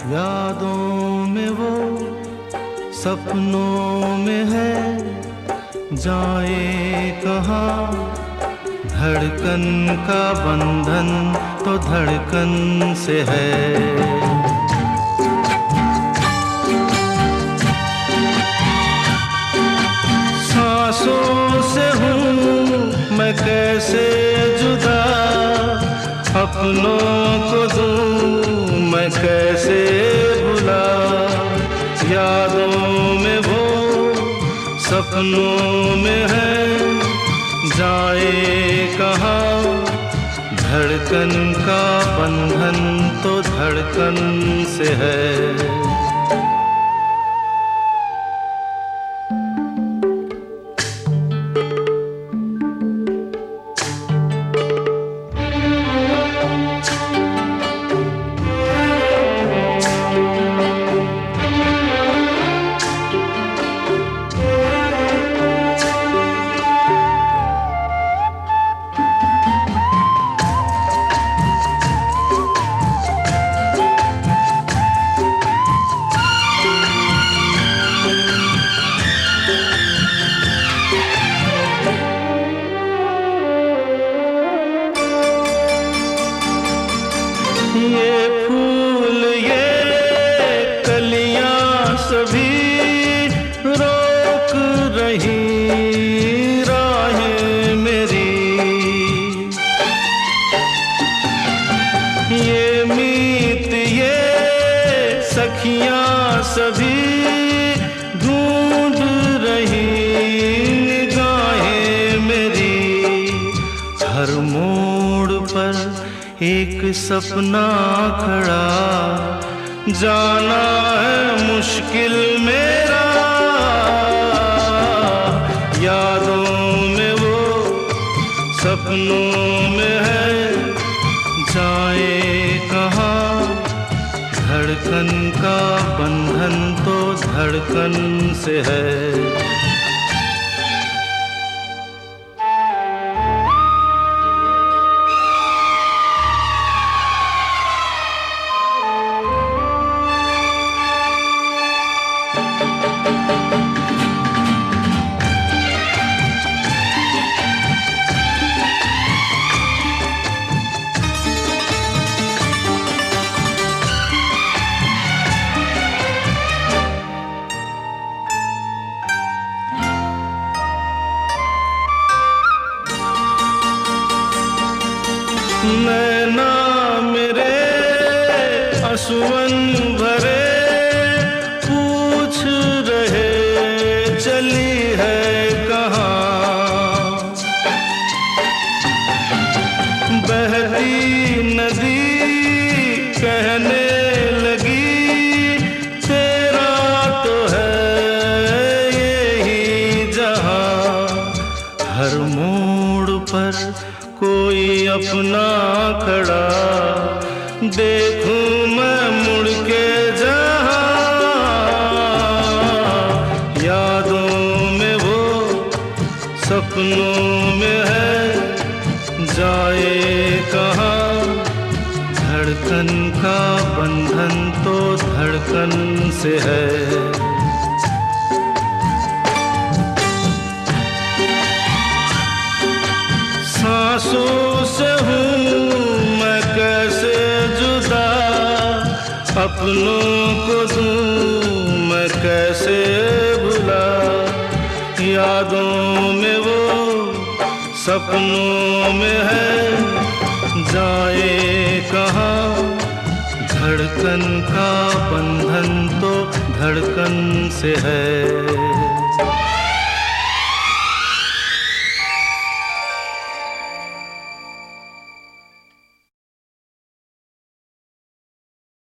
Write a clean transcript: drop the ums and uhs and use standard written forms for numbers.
यादों में वो सपनों में है, जाए कहाँ। धड़कन का बंधन तो धड़कन से है। सांसों से हूँ मैं कैसे जुदा, अपनों को दूँ मैं कैसे भुला। यादों में वो सपनों में है, जाए कहाँ। धड़कन का बंधन तो धड़कन से है। ये फूल ये कलियां सभी रोक रही राहें मेरी। ये मीत ये सखियां सभी ढूंढ रही निगाहें मेरी। हर मोड़ पर एक सपना खड़ा, जाना है मुश्किल मेरा। यादों में वो सपनों में है, जाए कहाँ। धड़कन का बंधन तो धड़कन से है। नैना मेरे आंसुओं भरे पूछ रहे चली है कहाँ। बहती नदी कहने लगी तेरा तो है यही जहाँ। हर मोड़ पर कोई अपना खड़ा, देखूं मैं मुड़ के जहाँ। यादों में वो सपनों में है, जाए कहाँ। धड़कन का बंधन तो धड़कन से है। सांसों से हूँ मैं कैसे जुदा, अपनों को दूँ मैं कैसे भुला। यादों में वो सपनों में है, जाए कहाँ। धड़कन का बंधन तो धड़कन से है।